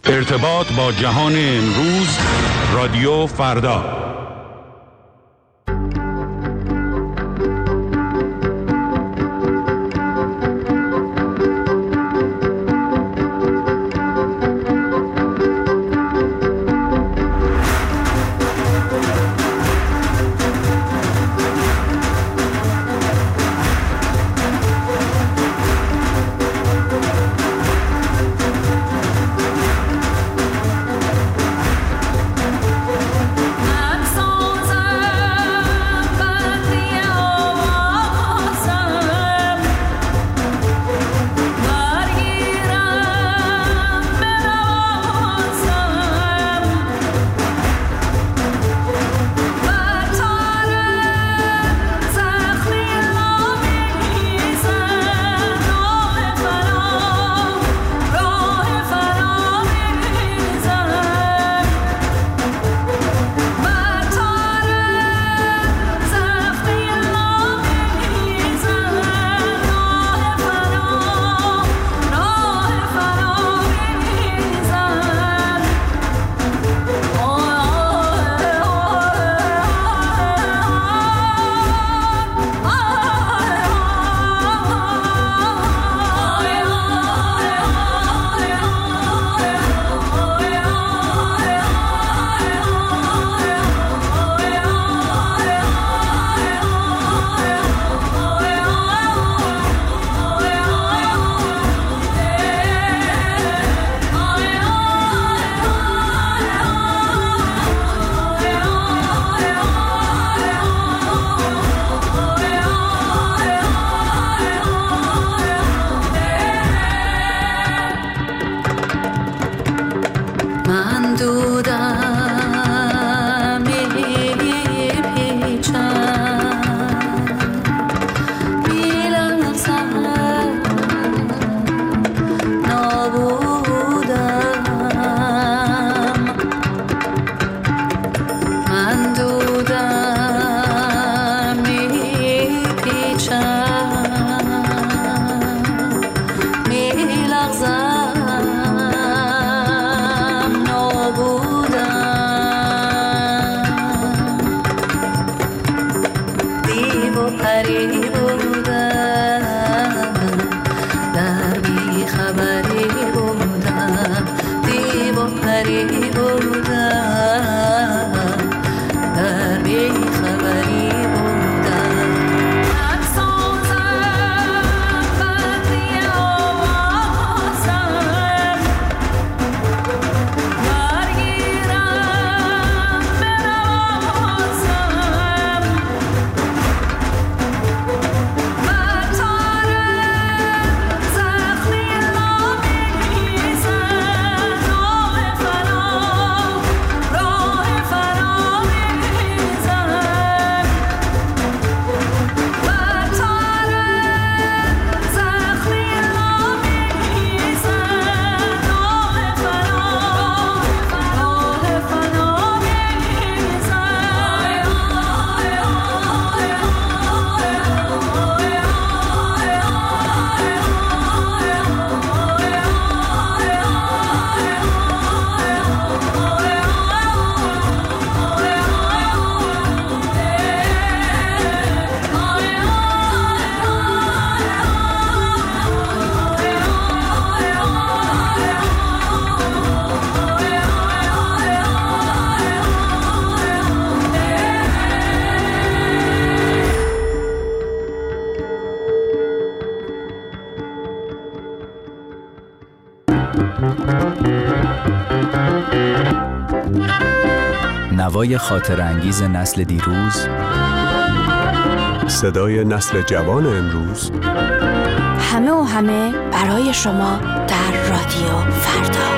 ارتباط با جهان امروز، رادیو فردا. نوای خاطرانگیز نسل دیروز، صدای نسل جوان امروز، همه و همه برای شما در رادیو فردا.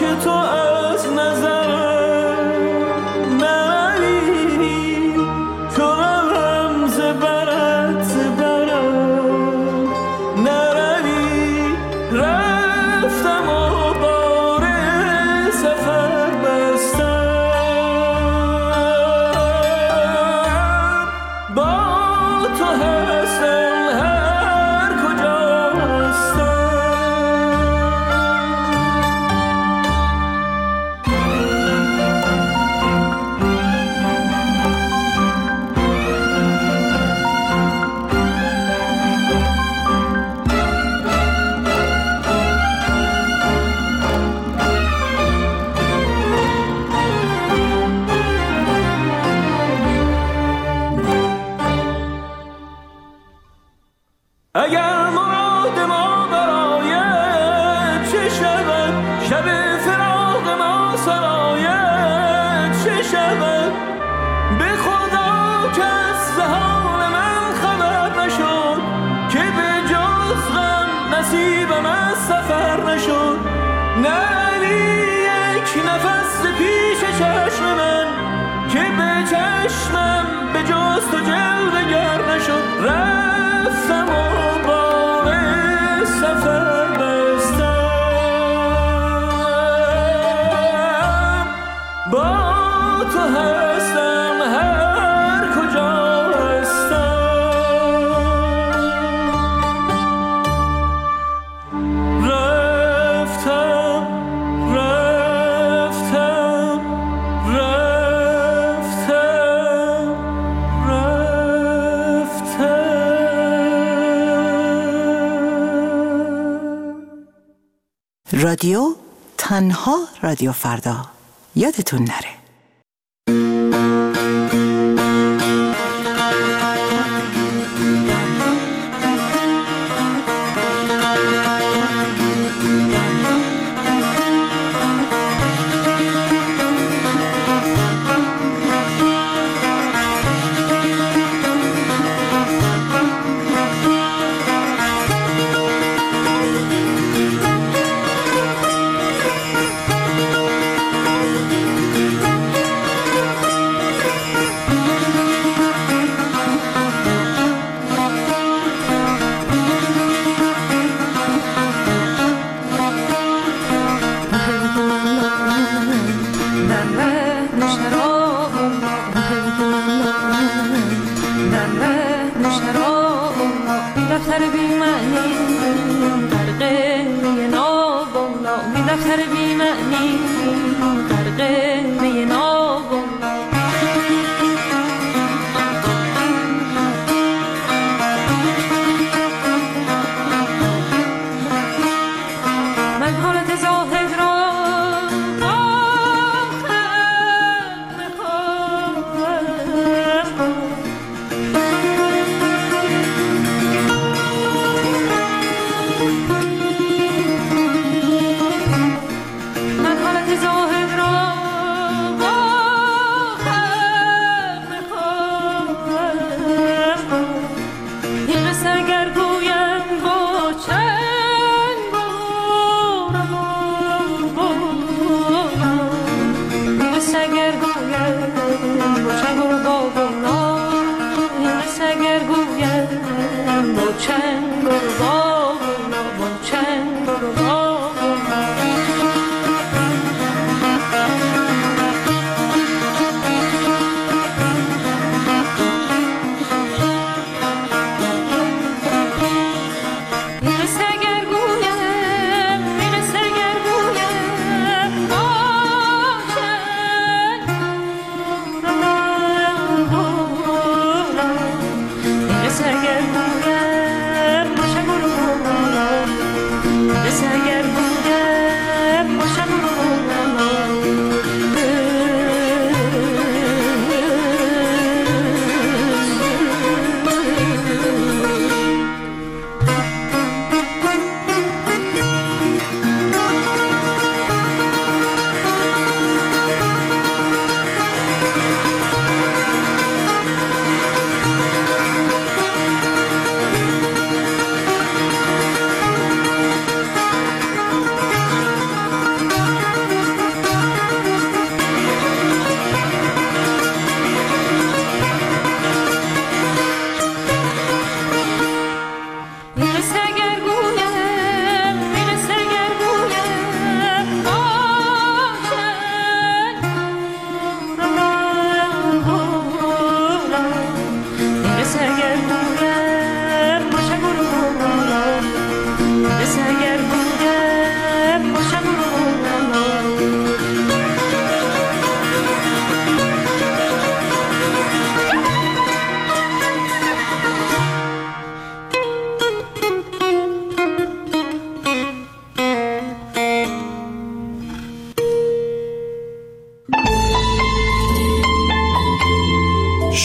رادیو تنها رادیو فردا، یادتون نره.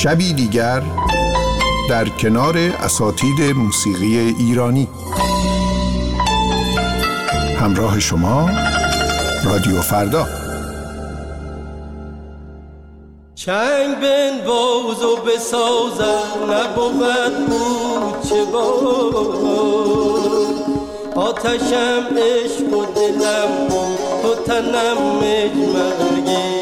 شبی دیگر در کنار اساتید موسیقی ایرانی. همراه شما رادیو فردا. چنگ بنواز و بسازم نبود بود چه بود، آتشم عشق و دلم تو تنم مجمرگی.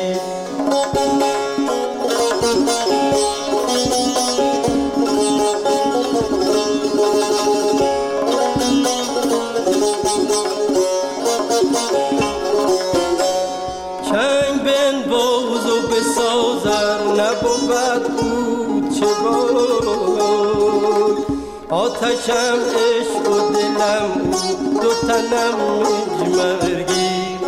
چنگ بنواز و بسازم نبود بود چه بود، آتشم عشق و دلم دو تنم مجمرگی.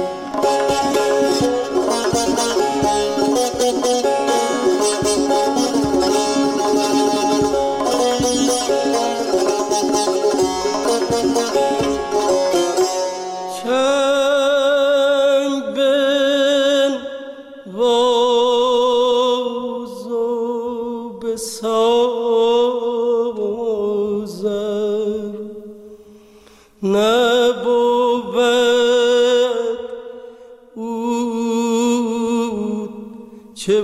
چه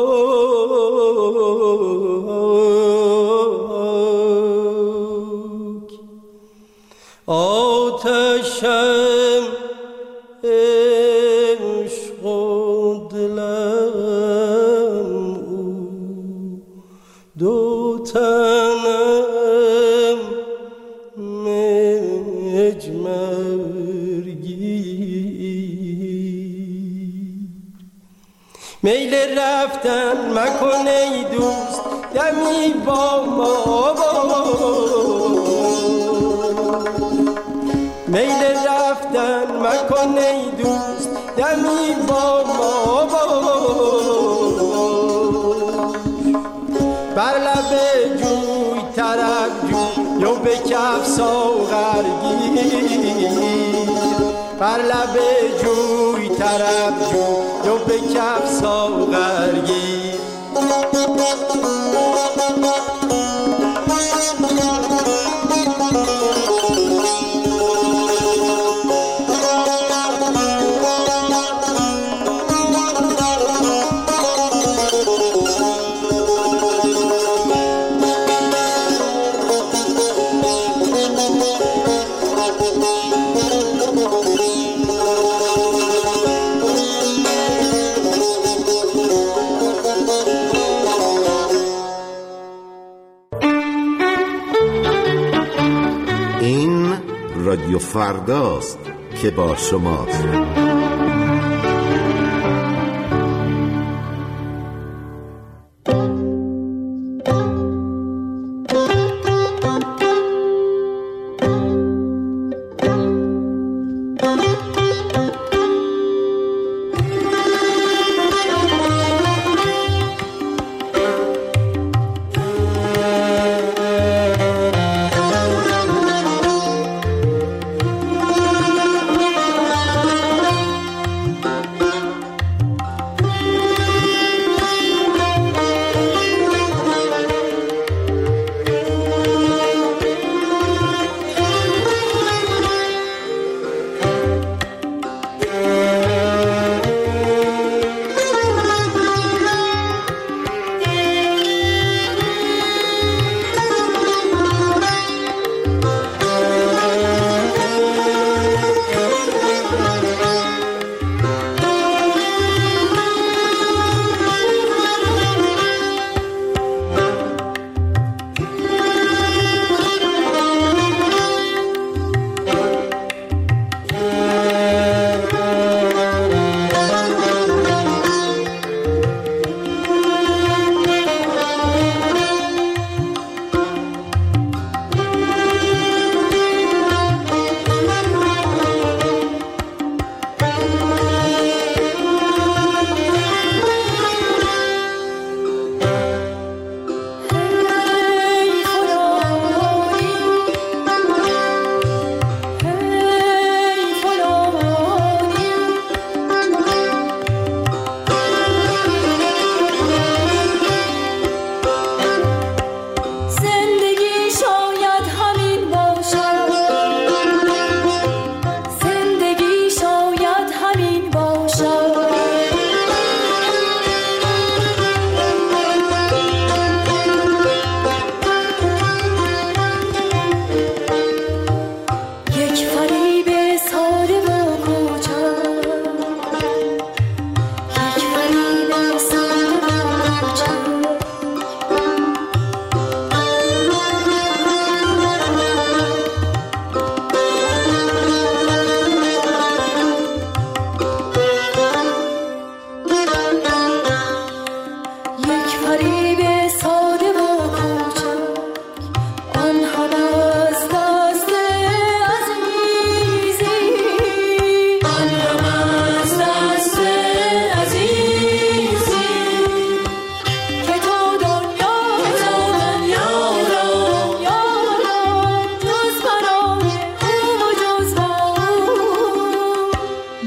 باک آتشم عشق و دلم دو تنم مجمرگی. میل رفتن مکن ای دوست دمی با ما، میل رفتن مکن ای دوست دمی با ما. بر لب جوی طرف جو و به کف ساغر گیر، بر لب جوی طرف جو و به کف ساغر گیر. رادیو فرداست که با شماست.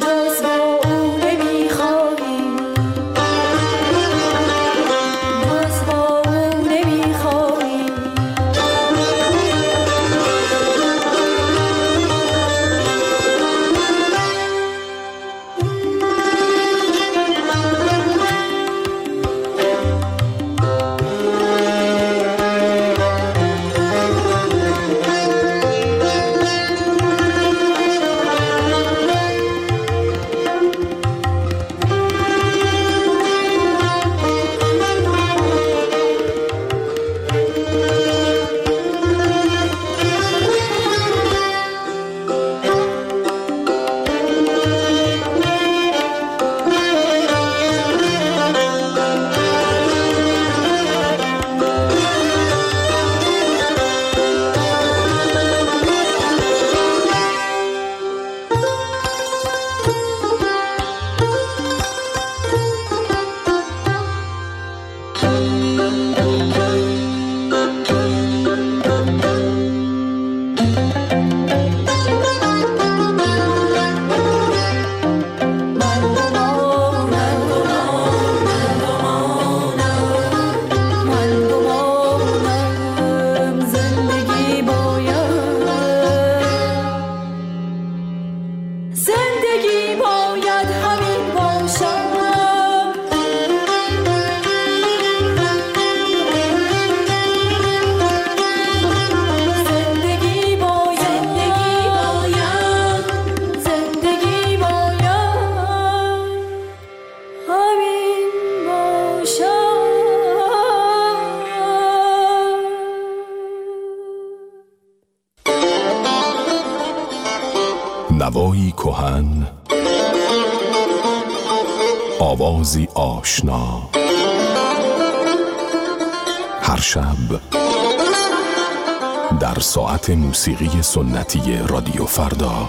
نوایی کهن، آوازی آشنا، هر شب در ساعت موسیقی سنتی رادیو فردا.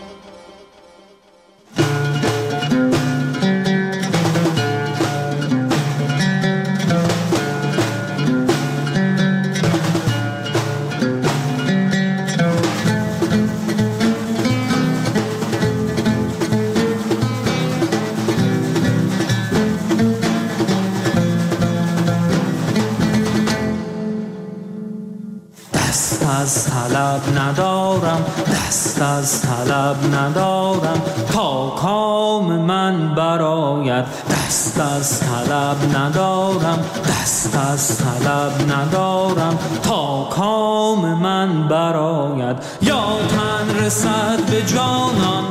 از طلب ندارم، دست از طلب ندارم، تا کام من برآید. دست از طلب ندارم، دست از طلب ندارم، تا کام من برآید. یا تن رسد به جانان،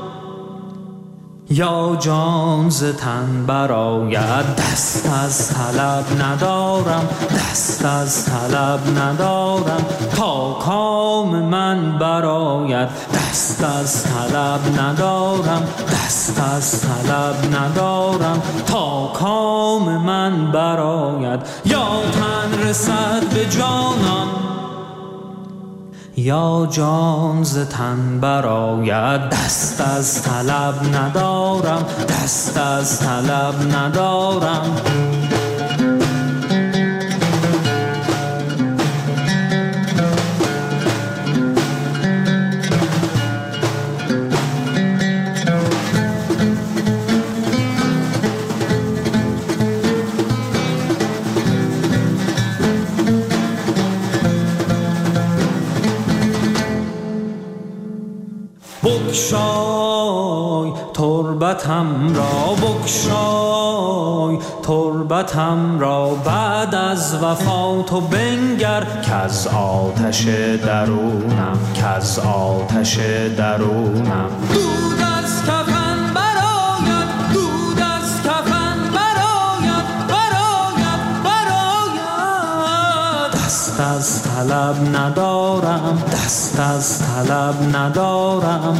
یا جان ز تن برآید. دست از طلب ندارم، دست از طلب ندارم، تا کام من برآید. دست از طلب ندارم، دست از طلب ندارم، تا کام من برآید. یا تن رسد به جانان، یا جان ز تن برآید. دست از طلب ندارم، دست از طلب ندارم. بگشای تربتم را، بگشای تربتم را، بعد از وفا تو بنگر کز آتش درونم، کز آتش درونم. دود از کفن برآید، دود از کفن برآید، برآید، برآید. دست از طلب ندارم، دست از طلب ندارم.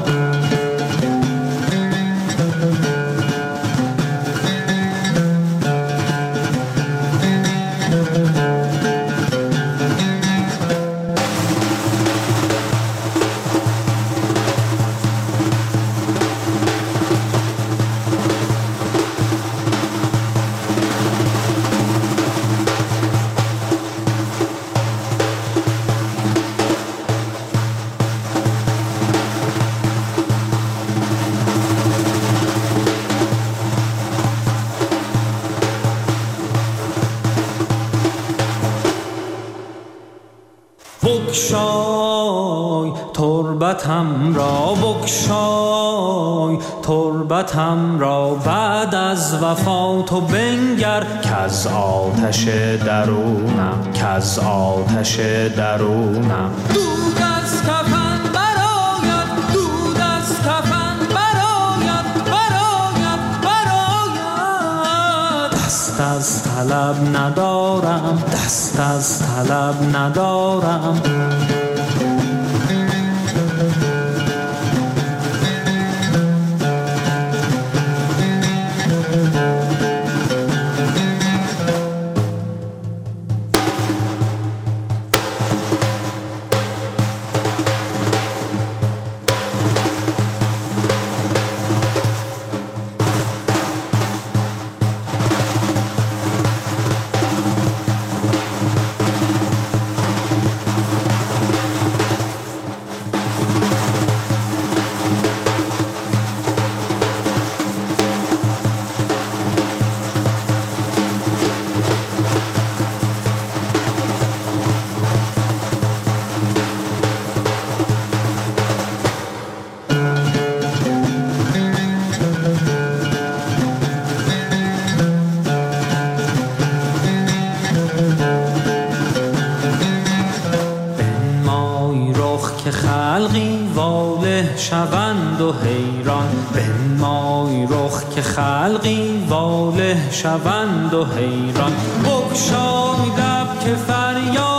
تربتم را بگشای، تربتم را بعد از وفا تو بنگر، کز آتش درونم، کز آتش درونم دود از کفن برآید، دود از کفن برآید، برآید، برآید. دست از طلب ندارم، دست از طلب ندارم. شوند و حیران، بنمای رخ که خلقی واله شوند و حیران. بگشای لب که فریاد